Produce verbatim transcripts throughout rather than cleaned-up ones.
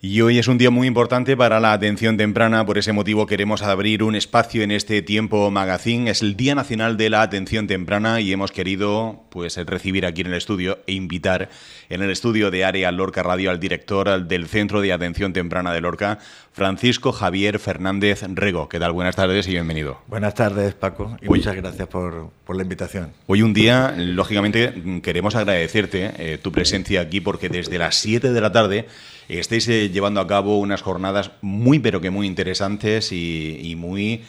Y hoy es un día muy importante para la atención temprana, por ese motivo queremos abrir un espacio en este Tiempo Magazine. Es el Día Nacional de la Atención Temprana y hemos querido pues, recibir aquí en el estudio e invitar en el estudio de Área Lorca Radio al director del Centro de Atención Temprana de Lorca, Francisco Javier Fernández Rego. ¿Qué tal? Buenas tardes y bienvenido. Buenas tardes, Paco, y hoy, muchas gracias por, por la invitación. Hoy un día, lógicamente, queremos agradecerte eh, tu presencia aquí porque desde las siete de la tarde estáis eh, llevando a cabo unas jornadas muy, pero que muy interesantes y, y muy,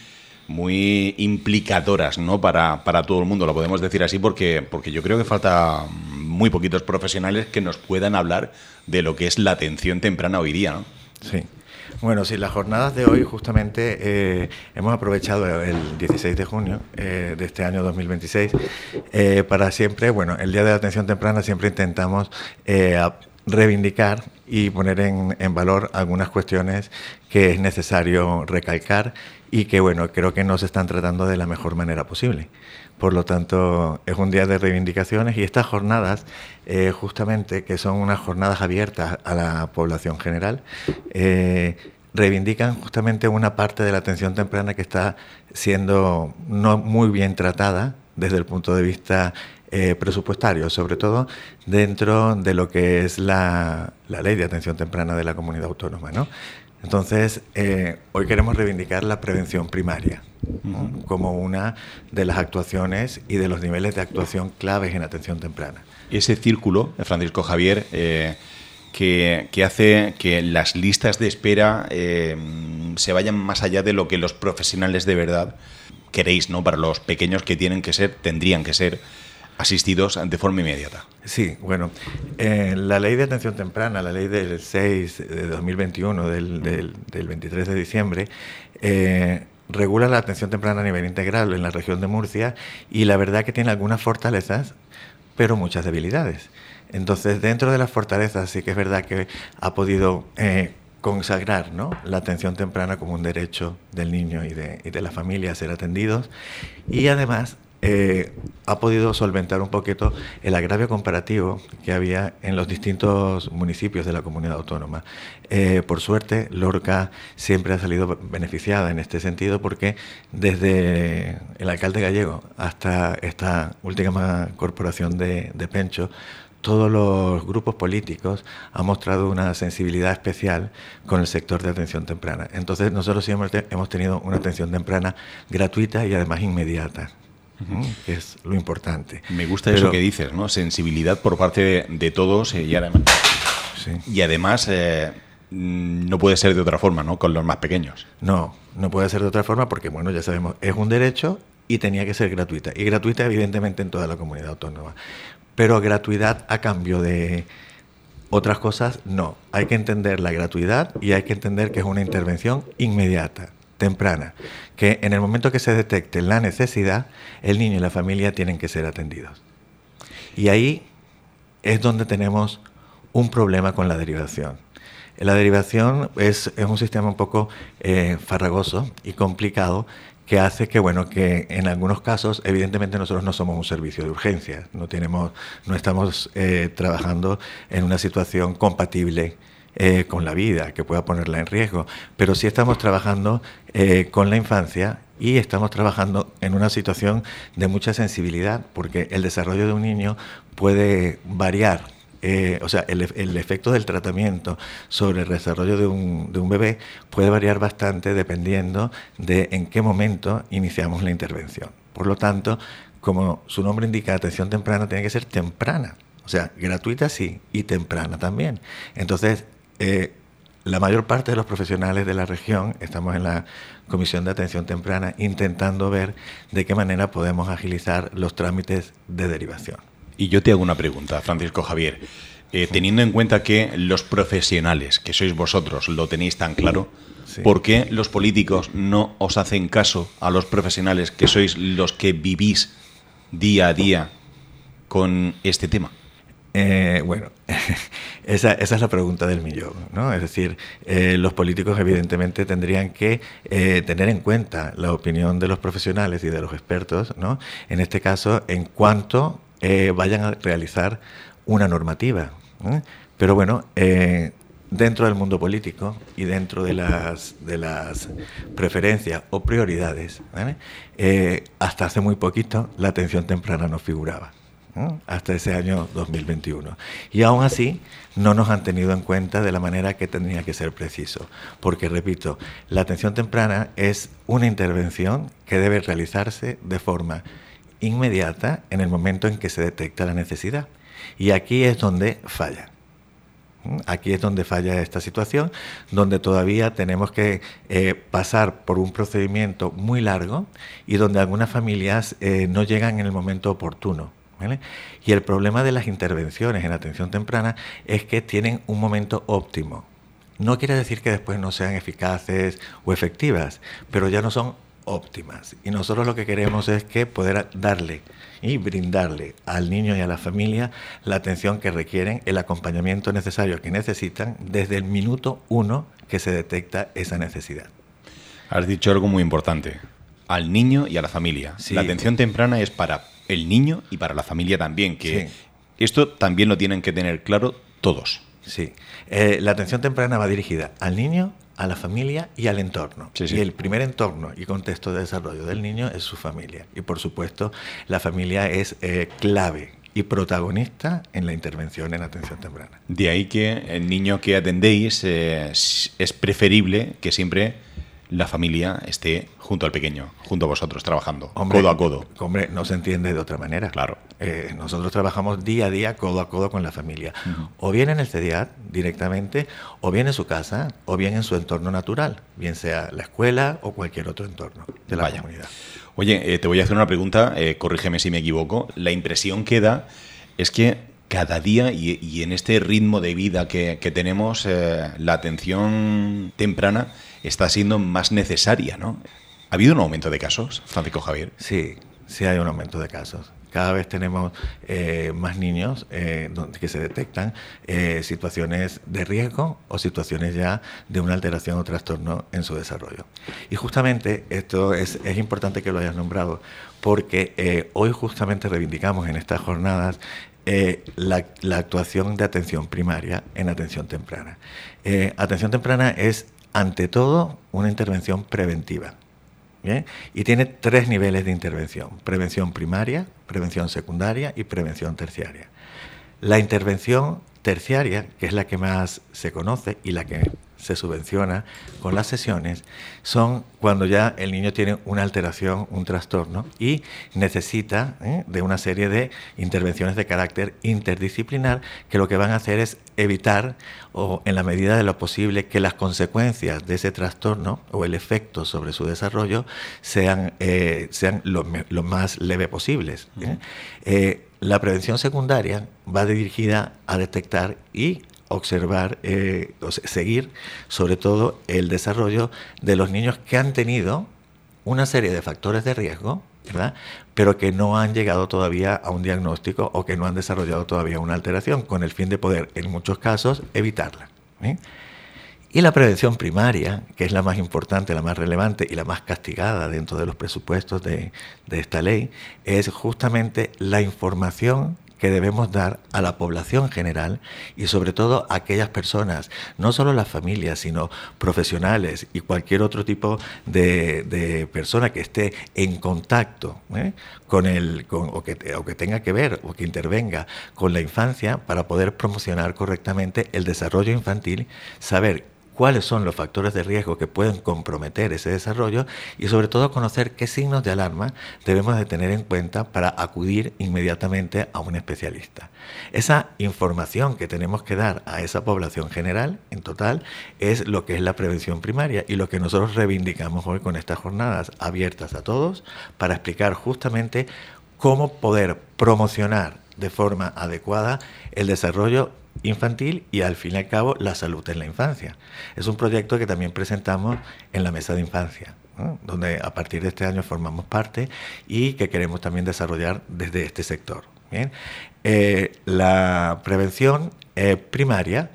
muy implicadoras, ¿no? Para, para todo el mundo, lo podemos decir así, porque, porque yo creo que falta muy poquitos profesionales que nos puedan hablar de lo que es la atención temprana hoy día, ¿no? Sí. Bueno, sí, las jornadas de hoy justamente eh, hemos aprovechado el dieciséis de junio eh, de este año dos mil veintiséis eh, para siempre, bueno, el Día de la Atención Temprana siempre intentamos eh, a, reivindicar y poner en, en valor algunas cuestiones que es necesario recalcar y que, bueno, creo que no se están tratando de la mejor manera posible. Por lo tanto, es un día de reivindicaciones y estas jornadas, eh, justamente, que son unas jornadas abiertas a la población general, eh, reivindican justamente una parte de la atención temprana que está siendo no muy bien tratada desde el punto de vista Eh, presupuestario, sobre todo dentro de lo que es la, la ley de atención temprana de la comunidad autónoma, ¿no? Entonces, eh, hoy queremos reivindicar la prevención primaria, ¿no? Uh-huh. Como una de las actuaciones y de los niveles de actuación claves en atención temprana. Ese círculo, Francisco Javier, eh, que, que hace que las listas de espera eh, se vayan más allá de lo que los profesionales de verdad queréis, ¿no? Para los pequeños que tienen que ser, tendrían que ser asistidos de forma inmediata. Sí, bueno, eh, la ley de atención temprana, la ley del seis de dos mil veintiuno, del, del, del veintitrés de diciembre, eh, regula la atención temprana a nivel integral en la región de Murcia y la verdad que tiene algunas fortalezas, pero muchas debilidades. Entonces, dentro de las fortalezas sí que es verdad que ha podido eh, consagrar, ¿no?, la atención temprana como un derecho del niño y de, y de la familia a ser atendidos y además Eh, ha podido solventar un poquito el agravio comparativo que había en los distintos municipios de la comunidad autónoma. Eh, por suerte, Lorca siempre ha salido beneficiada en este sentido porque desde el alcalde gallego hasta esta última corporación de, de Pencho, todos los grupos políticos han mostrado una sensibilidad especial con el sector de atención temprana. Entonces, nosotros siempre hemos tenido una atención temprana gratuita y además inmediata, que es lo importante. Me gusta Pero, eso que dices, ¿no? Sensibilidad por parte de, de todos eh, y además, sí. y además eh, no puede ser de otra forma, ¿no? Con los más pequeños. No, no puede ser de otra forma porque, bueno, ya sabemos, es un derecho y tenía que ser gratuita. Y gratuita, evidentemente, en toda la comunidad autónoma. Pero gratuidad a cambio de otras cosas, no. Hay que entender la gratuidad y hay que entender que es una intervención inmediata, temprana, que en el momento que se detecte la necesidad, el niño y la familia tienen que ser atendidos. Y ahí es donde tenemos un problema con la derivación. La derivación es, es un sistema un poco eh, farragoso y complicado que hace que, bueno, que en algunos casos, evidentemente nosotros no somos un servicio de urgencia, no, tenemos, no estamos eh, trabajando en una situación compatible Eh, con la vida, que pueda ponerla en riesgo, pero sí estamos trabajando eh, con la infancia y estamos trabajando en una situación de mucha sensibilidad, porque el desarrollo de un niño puede variar, eh, o sea, el, el efecto del tratamiento sobre el desarrollo de un, de un bebé puede variar bastante dependiendo de en qué momento iniciamos la intervención. Por lo tanto, como su nombre indica, atención temprana tiene que ser temprana, o sea, gratuita sí y temprana también. Entonces, Eh, la mayor parte de los profesionales de la región estamos en la Comisión de Atención Temprana intentando ver de qué manera podemos agilizar los trámites de derivación. Y yo te hago una pregunta, Francisco Javier. Eh, teniendo en cuenta que los profesionales, que sois vosotros, lo tenéis tan claro, sí. ¿Por qué los políticos no os hacen caso a los profesionales que sois los que vivís día a día con este tema? Eh, bueno, esa, esa es la pregunta del millón, ¿no? Es decir, eh, los políticos evidentemente tendrían que eh, tener en cuenta la opinión de los profesionales y de los expertos, ¿no? En este caso, en cuanto eh, vayan a realizar una normativa, ¿eh? Pero bueno, eh, dentro del mundo político y dentro de las, de las preferencias o prioridades, ¿vale? eh, hasta hace muy poquito la atención temprana no figuraba, ¿no? Hasta ese año dos mil veintiuno. Y aún así no nos han tenido en cuenta de la manera que tendría que ser preciso. Porque, repito, la atención temprana es una intervención que debe realizarse de forma inmediata en el momento en que se detecta la necesidad. Y aquí es donde falla. Aquí es donde falla esta situación, donde todavía tenemos que eh, pasar por un procedimiento muy largo y donde algunas familias eh, no llegan en el momento oportuno, ¿vale? Y el problema de las intervenciones en atención temprana es que tienen un momento óptimo. No quiere decir que después no sean eficaces o efectivas, pero ya no son óptimas. Y nosotros lo que queremos es que poder darle y brindarle al niño y a la familia la atención que requieren, el acompañamiento necesario que necesitan desde el minuto uno que se detecta esa necesidad. Has dicho algo muy importante, al niño y a la familia. Sí. La atención temprana es para el niño y para la familia también, que sí. Esto también lo tienen que tener claro todos. Sí, eh, la atención temprana va dirigida al niño, a la familia y al entorno. Sí, sí. Y el primer entorno y contexto de desarrollo del niño es su familia. Y por supuesto, la familia es eh, clave y protagonista en la intervención en atención temprana. De ahí que el niño que atendéis eh, es preferible que siempre la familia esté junto al pequeño, junto a vosotros, trabajando, hombre, codo a codo. Hombre, no se entiende de otra manera. Claro. Eh, nosotros trabajamos día a día, codo a codo con la familia. Uh-huh. O bien en el C E D I A T directamente, o bien en su casa, o bien en su entorno natural, bien sea la escuela o cualquier otro entorno de la Vaya. comunidad. Oye, eh, te voy a hacer una pregunta, eh, corrígeme si me equivoco. La impresión que da es que cada día y, y en este ritmo de vida que, que tenemos, eh, la atención temprana está siendo más necesaria, ¿no? ¿Ha habido un aumento de casos, Francisco Javier? Sí, sí hay un aumento de casos. Cada vez tenemos eh, más niños eh, donde que se detectan eh, situaciones de riesgo o situaciones ya de una alteración o trastorno en su desarrollo. Y justamente esto es, es importante que lo hayas nombrado, porque eh, hoy justamente reivindicamos en estas jornadas Eh, la, la actuación de atención primaria en atención temprana. Eh, atención temprana es, ante todo, una intervención preventiva. ¿Bien? Y tiene tres niveles de intervención: prevención primaria, prevención secundaria y prevención terciaria. La intervención terciaria, que es la que más se conoce y la que se subvenciona con las sesiones, son cuando ya el niño tiene una alteración, un trastorno y necesita ¿eh? de una serie de intervenciones de carácter interdisciplinar que lo que van a hacer es evitar, o en la medida de lo posible, que las consecuencias de ese trastorno o el efecto sobre su desarrollo sean, eh, sean lo, lo más leve posibles. ¿eh? Eh, la prevención secundaria va dirigida a detectar y observar, eh, o sea, seguir sobre todo el desarrollo de los niños que han tenido una serie de factores de riesgo, ¿verdad?, pero que no han llegado todavía a un diagnóstico o que no han desarrollado todavía una alteración, con el fin de poder, en muchos casos, evitarla. ¿sí? Y la prevención primaria, que es la más importante, la más relevante y la más castigada dentro de los presupuestos de, de esta ley, es justamente la información que debemos dar a la población general y sobre todo a aquellas personas, no solo las familias, sino profesionales y cualquier otro tipo de, de persona que esté en contacto ¿eh? con el, con, o, que, o que tenga que ver o que intervenga con la infancia para poder promocionar correctamente el desarrollo infantil, saber cuáles son los factores de riesgo que pueden comprometer ese desarrollo y sobre todo conocer qué signos de alarma debemos de tener en cuenta para acudir inmediatamente a un especialista. Esa información que tenemos que dar a esa población general, en total, es lo que es la prevención primaria y lo que nosotros reivindicamos hoy con estas jornadas abiertas a todos para explicar justamente cómo poder promocionar de forma adecuada el desarrollo infantil y al fin y al cabo la salud en la infancia. Es un proyecto que también presentamos en la Mesa de Infancia, ¿no?, donde a partir de este año formamos parte y que queremos también desarrollar desde este sector. Bien, eh, la prevención eh, primaria,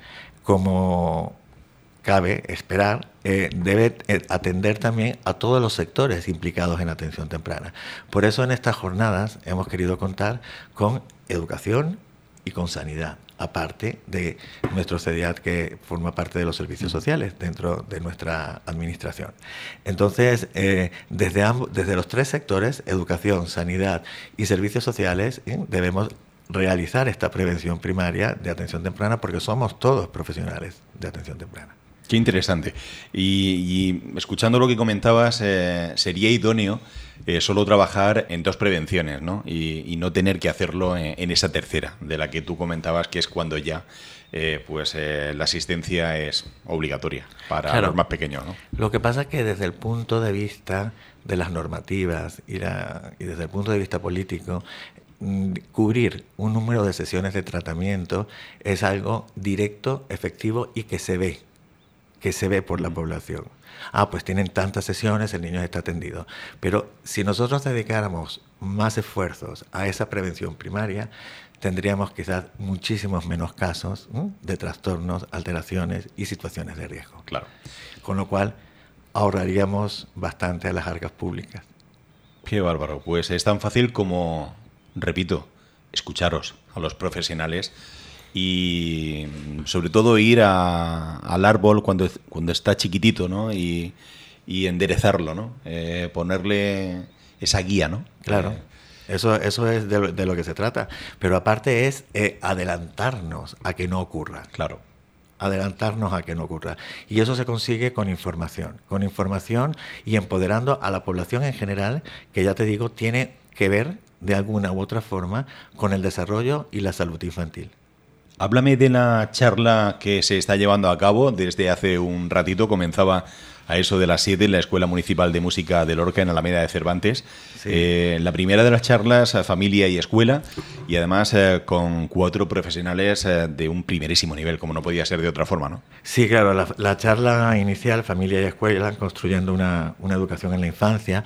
como cabe esperar, eh, debe eh, atender también a todos los sectores implicados en atención temprana. Por eso en estas jornadas hemos querido contar con educación y con sanidad, aparte de nuestro CEDIAT, que forma parte de los servicios sociales dentro de nuestra administración. Entonces, eh, desde, ambos, desde los tres sectores, educación, sanidad y servicios sociales, ¿eh? debemos realizar esta prevención primaria de atención temprana, porque somos todos profesionales de atención temprana. Qué interesante. Y, y escuchando lo que comentabas, eh, sería idóneo eh, solo trabajar en dos prevenciones, ¿no? Y, y no tener que hacerlo en, en esa tercera, de la que tú comentabas, que es cuando ya eh, pues eh, la asistencia es obligatoria para claro, los más pequeños, ¿no? Lo que pasa es que desde el punto de vista de las normativas y, la, y desde el punto de vista político, cubrir un número de sesiones de tratamiento es algo directo, efectivo y que se ve, que se ve por la población. Ah, pues tienen tantas sesiones, el niño está atendido. Pero si nosotros dedicáramos más esfuerzos a esa prevención primaria, tendríamos quizás muchísimos menos casos ¿eh? de trastornos, alteraciones y situaciones de riesgo. Claro. Con lo cual, ahorraríamos bastante a las arcas públicas. Qué bárbaro. Pues es tan fácil como, repito, escucharos a los profesionales y sobre todo ir a, al árbol cuando, cuando está chiquitito, ¿no? Y, y enderezarlo, ¿no? Eh, ponerle esa guía, ¿no? Claro. Eh, Eso, eso es de lo, de lo que se trata. Pero aparte es eh, adelantarnos a que no ocurra. Claro. Adelantarnos a que no ocurra. Y eso se consigue con información. Con información y empoderando a la población en general, que ya te digo, tiene que ver de alguna u otra forma con el desarrollo y la salud infantil. Háblame de la charla que se está llevando a cabo desde hace un ratito. Comenzaba a eso de las siete en la Escuela Municipal de Música de Lorca, en Alameda de Cervantes. Sí. Eh, la primera de las charlas, familia y escuela, y además eh, con cuatro profesionales eh, de un primerísimo nivel, como no podía ser de otra forma, ¿no? Sí, claro, la, la charla inicial, familia y escuela, construyendo una, una educación en la infancia,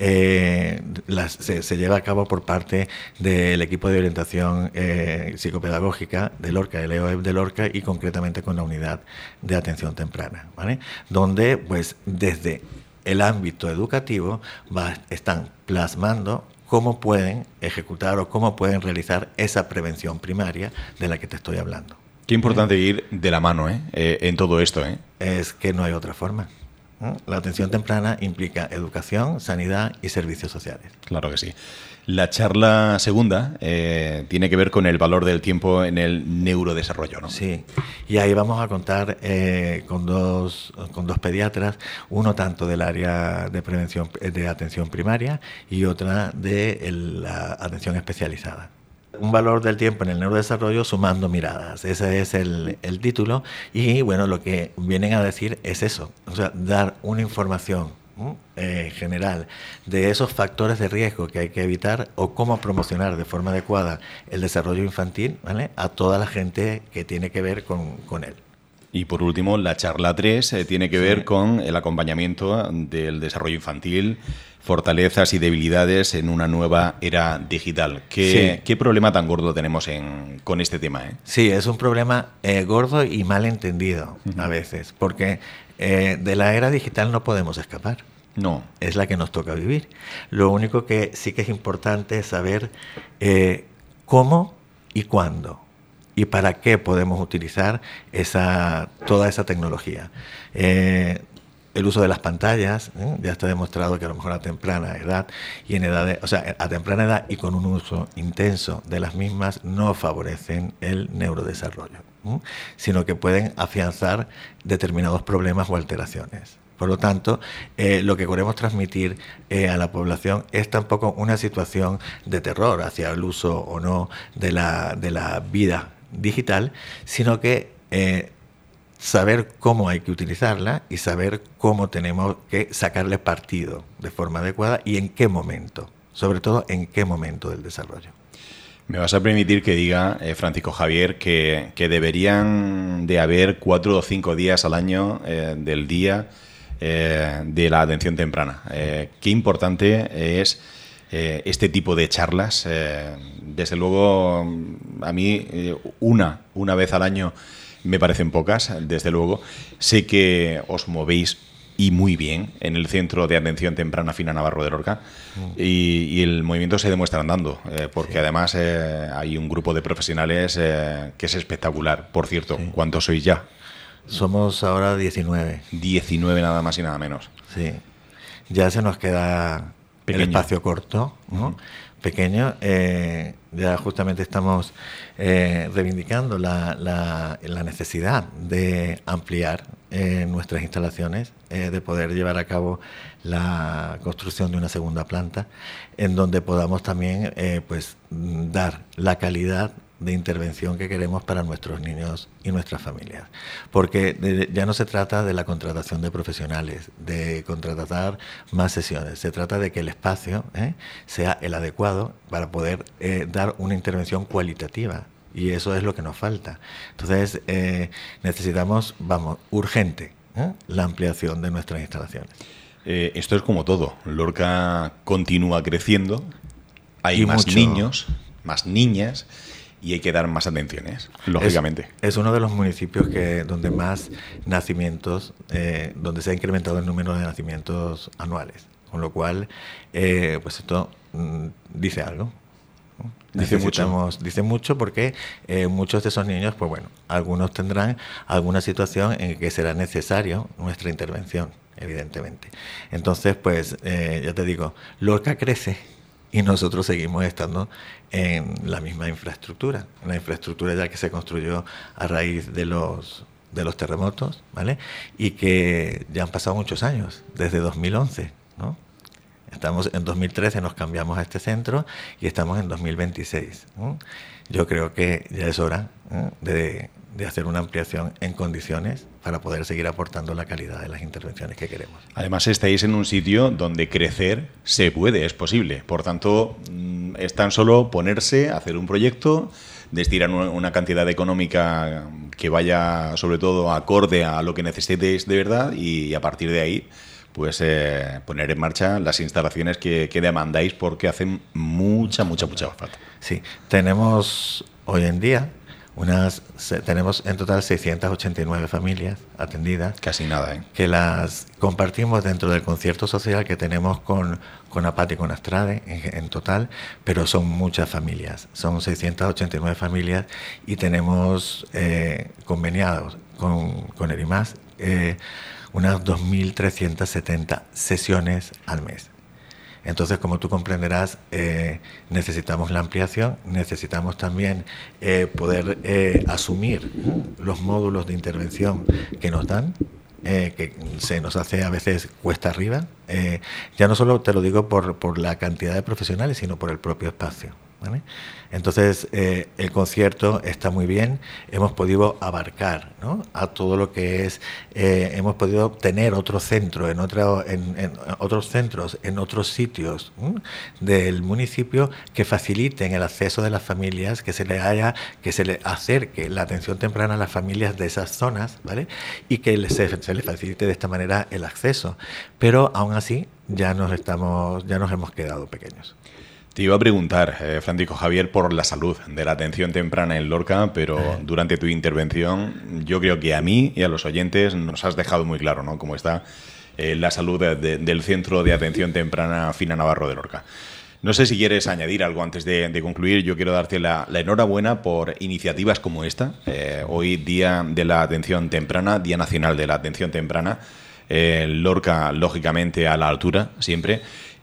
eh, las, se, se lleva a cabo por parte del equipo de orientación eh, psicopedagógica de Lorca, el E O E P de Lorca, y concretamente con la unidad de atención temprana, ¿vale? Donde, pues, desde el ámbito educativo va, están plasmando cómo pueden ejecutar o cómo pueden realizar esa prevención primaria de la que te estoy hablando. Qué importante ¿Eh? ir de la mano ¿eh? Eh, en todo esto. ¿eh? Es que no hay otra forma. ¿Eh? La atención temprana implica educación, sanidad y servicios sociales. Claro que sí. La charla segunda eh, tiene que ver con el valor del tiempo en el neurodesarrollo, ¿no? Sí, y ahí vamos a contar eh, con, dos, con dos pediatras, uno tanto del área de prevención de atención primaria y otra de el, la atención especializada. Un valor del tiempo en el neurodesarrollo sumando miradas, ese es el, el título, y bueno, lo que vienen a decir es eso, o sea, dar una información Eh, general de esos factores de riesgo que hay que evitar o cómo promocionar de forma adecuada el desarrollo infantil, ¿vale? A toda la gente que tiene que ver con, con él. Y por último, la charla tres eh, tiene que sí. ver con el acompañamiento del desarrollo infantil, fortalezas y debilidades en una nueva era digital. ¿Qué, sí. ¿qué problema tan gordo tenemos en, con este tema? Eh? Sí, es un problema eh, gordo y mal entendido uh-huh. a veces, porque Eh, de la era digital no podemos escapar. No. Es la que nos toca vivir. Lo único que sí que es importante es saber eh, cómo y cuándo y para qué podemos utilizar esa, toda esa tecnología. Eh, el uso de las pantallas, ¿eh? ya está demostrado que a lo mejor a temprana edad y en edad de, o sea, a temprana edad y con un uso intenso de las mismas no favorecen el neurodesarrollo, ¿eh? sino que pueden afianzar determinados problemas o alteraciones. Por lo tanto, eh, lo que queremos transmitir eh, a la población es tampoco una situación de terror hacia el uso o no de la, de la vida digital, sino que eh, saber cómo hay que utilizarla y saber cómo tenemos que sacarle partido de forma adecuada y en qué momento, sobre todo en qué momento del desarrollo. Me vas a permitir que diga, eh, Francisco Javier, que, que deberían de haber cuatro o cinco días al año eh, del día eh, de la atención temprana. Eh, qué importante es eh, este tipo de charlas. Eh, desde luego, a mí eh, una, una vez al año me parecen pocas, desde luego. Sé que os movéis y muy bien en el Centro de Atención Temprana Fina Navarro de Lorca mm. y, y el movimiento se demuestra andando, eh, porque sí. además eh, hay un grupo de profesionales eh, que es espectacular. Por cierto, sí. ¿cuántos sois ya? Somos ahora diecinueve. diecinueve nada más y nada menos. Sí. Ya se nos queda Pequeño. el espacio corto, ¿no? Uh-huh. Pequeño. Eh, ya justamente estamos eh, reivindicando la, la, la necesidad de ampliar eh, nuestras instalaciones, eh, de poder llevar a cabo la construcción de una segunda planta, en donde podamos también eh, pues dar la calidad de intervención que queremos para nuestros niños y nuestras familias. Porque de, ya no se trata de la contratación de profesionales, de contratar más sesiones, se trata de que el espacio eh, sea el adecuado para poder eh, dar una intervención cualitativa, y eso es lo que nos falta. Entonces eh, necesitamos, vamos, urgente, ¿eh? la ampliación de nuestras instalaciones. Eh, esto es como todo, Lorca continúa creciendo, hay y más mucho. niños, más niñas, y hay que dar más atenciones, lógicamente. Es, es uno de los municipios que donde más nacimientos, eh, donde se ha incrementado el número de nacimientos anuales, con lo cual, eh, pues esto mm, dice algo. ¿no? Dice mucho. Dice mucho porque eh, muchos de esos niños, pues bueno, algunos tendrán alguna situación en que será necesario nuestra intervención, evidentemente. Entonces, pues, eh, ya te digo, Lorca crece y nosotros seguimos estando en la misma infraestructura, la infraestructura ya que se construyó a raíz de los de los terremotos, ¿vale? Y que ya han pasado muchos años, desde dos mil once, ¿no? Estamos en dos mil trece, nos cambiamos a este centro y estamos en dos mil veintiséis. ¿no? Yo creo que ya es hora ¿eh? de, de hacer una ampliación en condiciones para poder seguir aportando la calidad de las intervenciones que queremos. Además, estáis en un sitio donde crecer se puede, es posible. Por tanto, es tan solo ponerse, hacer un proyecto, destinar una cantidad económica que vaya, sobre todo, acorde a lo que necesitéis de verdad, y a partir de ahí pues eh, poner en marcha las instalaciones que, que demandáis, porque hacen mucha, mucha, mucha falta. Sí, tenemos hoy en día unas tenemos en total seiscientas ochenta y nueve familias atendidas. Casi nada, ¿eh? Que las compartimos dentro del concierto social que tenemos con, con APAT y con Astrade en, en total, pero son muchas familias, son seiscientas ochenta y nueve familias, y tenemos eh, conveniados con, con el I M A S eh, unas dos mil trescientas setenta sesiones al mes. Entonces, como tú comprenderás, eh, necesitamos la ampliación, necesitamos también eh, poder eh, asumir los módulos de intervención que nos dan, eh, que se nos hace a veces cuesta arriba. Eh, ya no solo te lo digo por, por la cantidad de profesionales, sino por el propio espacio. ¿Vale? Entonces, eh, el concierto está muy bien, hemos podido abarcar ¿no? a todo lo que es, eh, hemos podido tener otro centro en, otro, en, en otros centros, en otros sitios ¿no? del municipio que faciliten el acceso de las familias, que se le haya, que se le acerque la atención temprana a las familias de esas zonas, ¿vale? Y que se, se les facilite de esta manera el acceso. Pero aún así, ya nos estamos, ya nos hemos quedado pequeños. Te iba a preguntar, eh, Francisco Javier, por la salud de la atención temprana en Lorca, pero eh. durante tu intervención yo creo que a mí y a los oyentes nos has dejado muy claro, ¿no?, cómo está eh, la salud de, de, del Centro de Atención Temprana Fina Navarro de Lorca. No sé si quieres añadir algo antes de, de concluir. Yo quiero darte la, la enhorabuena por iniciativas como esta. Eh, hoy, Día de la Atención Temprana, Día Nacional de la Atención Temprana. Eh, Lorca, lógicamente, a la altura, siempre.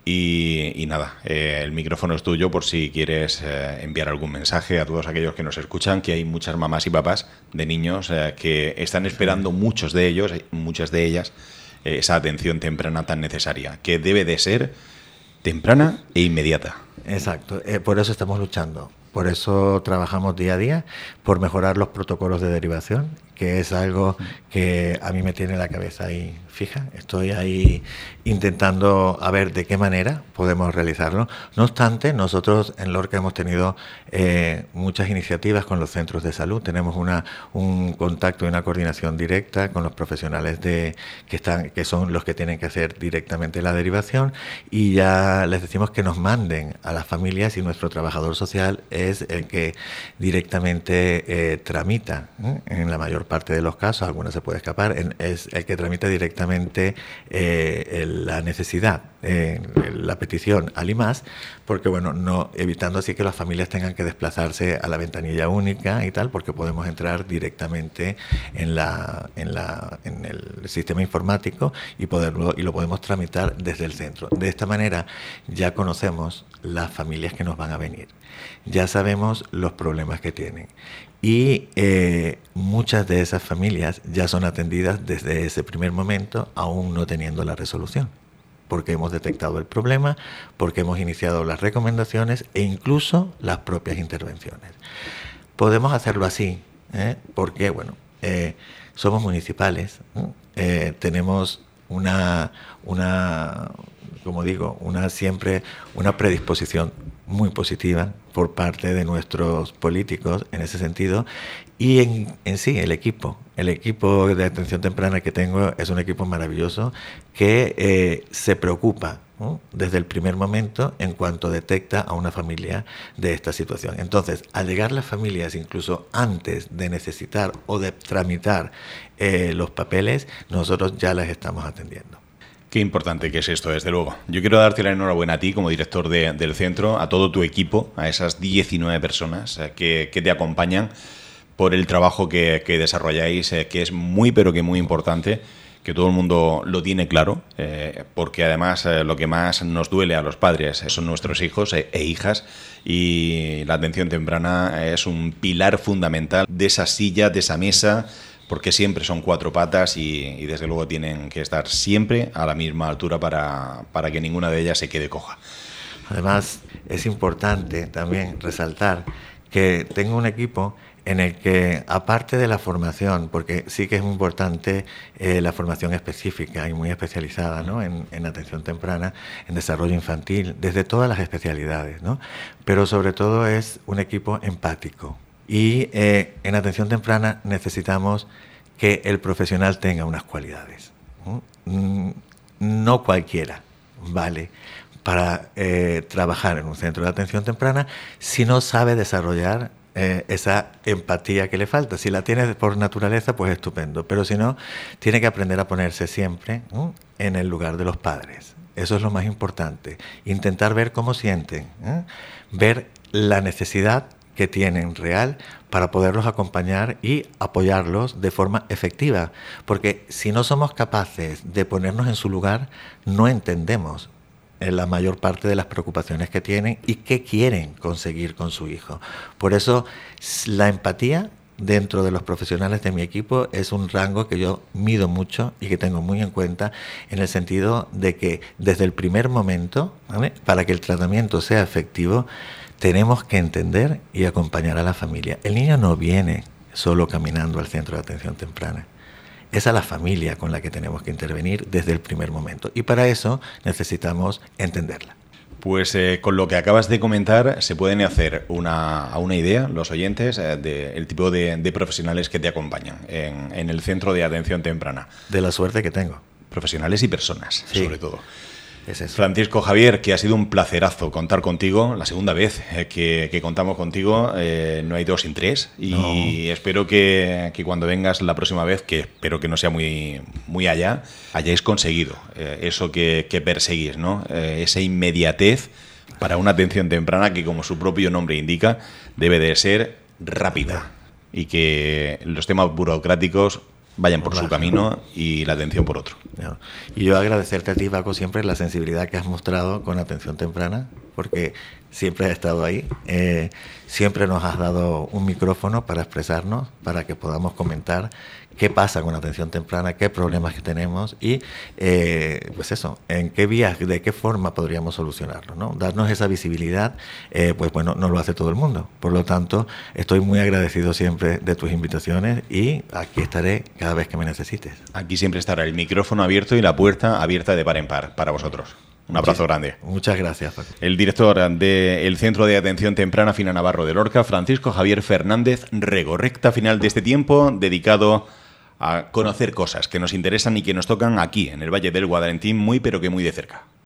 Y, y nada, eh, el micrófono es tuyo por si quieres eh, enviar algún mensaje a todos aquellos que nos escuchan, que hay muchas mamás y papás de niños eh, que están esperando, muchos de ellos, muchas de ellas, eh, esa atención temprana tan necesaria, que debe de ser temprana e inmediata. Exacto, eh, por eso estamos luchando, por eso trabajamos día a día, por mejorar los protocolos de derivación, que es algo que a mí me tiene la cabeza ahí fija. Estoy ahí intentando a ver de qué manera podemos realizarlo. No obstante, nosotros en Lorca hemos tenido eh, muchas iniciativas con los centros de salud. Tenemos una, un contacto y una coordinación directa con los profesionales de, que, están, que son los que tienen que hacer directamente la derivación, y ya les decimos que nos manden a las familias, y nuestro trabajador social es el que directamente eh, tramita ¿eh? en la mayor parte parte de los casos, algunos se puede escapar, en, es el que tramita directamente eh, el, la necesidad, eh, la petición al I M A S, porque bueno, no evitando así que las familias tengan que desplazarse a la ventanilla única y tal, porque podemos entrar directamente en la en la en el sistema informático y poderlo y lo podemos tramitar desde el centro. De esta manera ya conocemos las familias que nos van a venir, ya sabemos los problemas que tienen y eh, muchas de esas familias ya son atendidas desde ese primer momento, aún no teniendo la resolución, porque hemos detectado el problema, porque hemos iniciado las recomendaciones e incluso las propias intervenciones. Podemos hacerlo así, ¿eh? Porque bueno, eh, somos municipales, ¿eh? Eh, tenemos una, una, como digo, una siempre una predisposición muy positiva por parte de nuestros políticos en ese sentido, y en, en sí el equipo, el equipo de atención temprana que tengo es un equipo maravilloso que eh, se preocupa, ¿no?, desde el primer momento en cuanto detecta a una familia de esta situación. Entonces, al llegar las familias, incluso antes de necesitar o de tramitar eh, los papeles, nosotros ya las estamos atendiendo. Qué importante que es esto, desde luego. Yo quiero darte la enhorabuena a ti como director de, del centro, a todo tu equipo, a esas diecinueve personas eh, que, que te acompañan por el trabajo que, que desarrolláis, eh, que es muy pero que muy importante, que todo el mundo lo tiene claro, eh, porque además eh, lo que más nos duele a los padres son nuestros hijos e, e hijas, y la atención temprana es un pilar fundamental de esa silla, de esa mesa, porque siempre son cuatro patas y, y desde luego tienen que estar siempre a la misma altura para, para que ninguna de ellas se quede coja. Además, es importante también resaltar que tengo un equipo en el que, aparte de la formación, porque sí que es muy importante eh, la formación específica y muy especializada, ¿no?, en, en atención temprana, en desarrollo infantil, desde todas las especialidades, ¿no?, pero sobre todo es un equipo empático. Y eh, en atención temprana necesitamos que el profesional tenga unas cualidades, ¿no? No cualquiera vale para eh, trabajar en un centro de atención temprana si no sabe desarrollar eh, esa empatía que le falta. Si la tiene por naturaleza, pues estupendo, pero si no, tiene que aprender a ponerse siempre, ¿no?, en el lugar de los padres. Eso es lo más importante. Intentar ver cómo sienten, ¿eh? Ver la necesidad que tienen real para poderlos acompañar y apoyarlos de forma efectiva, porque si no somos capaces de ponernos en su lugar, no entendemos la mayor parte de las preocupaciones que tienen y qué quieren conseguir con su hijo. Por eso la empatía dentro de los profesionales de mi equipo es un rango que yo mido mucho y que tengo muy en cuenta, en el sentido de que desde el primer momento, ¿vale?, para que el tratamiento sea efectivo, tenemos que entender y acompañar a la familia. El niño no viene solo caminando al centro de atención temprana. Es a la familia con la que tenemos que intervenir desde el primer momento. Y para eso necesitamos entenderla. Pues eh, con lo que acabas de comentar, se pueden hacer una, a una idea los oyentes eh, del tipo de, de profesionales que te acompañan en, en el centro de atención temprana. De la suerte que tengo. Profesionales y personas, sí, sobre todo. Es eso. Francisco Javier, que ha sido un placerazo contar contigo, la segunda vez eh, que, que contamos contigo, eh, no hay dos sin tres, y no. espero que, que cuando vengas la próxima vez, que espero que no sea muy, muy allá, hayáis conseguido eh, eso que, que perseguís, ¿no? Eh, esa inmediatez para una atención temprana que, como su propio nombre indica, debe de ser rápida y que los temas burocráticos vayan por su camino y la atención por otro. Y yo agradecerte a ti, Paco, siempre la sensibilidad que has mostrado con atención temprana, porque siempre has estado ahí, eh, siempre nos has dado un micrófono para expresarnos, para que podamos comentar qué pasa con atención temprana, qué problemas que tenemos y, eh, pues eso, en qué vías, de qué forma podríamos solucionarlo, ¿no? Darnos esa visibilidad, eh, pues bueno, no lo hace todo el mundo. Por lo tanto, estoy muy agradecido siempre de tus invitaciones y aquí estaré cada vez que me necesites. Aquí siempre estará el micrófono abierto y la puerta abierta de par en par para vosotros. Un abrazo grande. Muchas gracias, Paco. El director del Centro de Atención Temprana Fina Navarro de Lorca, Francisco Javier Fernández Rego. Recta final de este tiempo dedicado a conocer cosas que nos interesan y que nos tocan aquí, en el Valle del Guadalentín, muy pero que muy de cerca.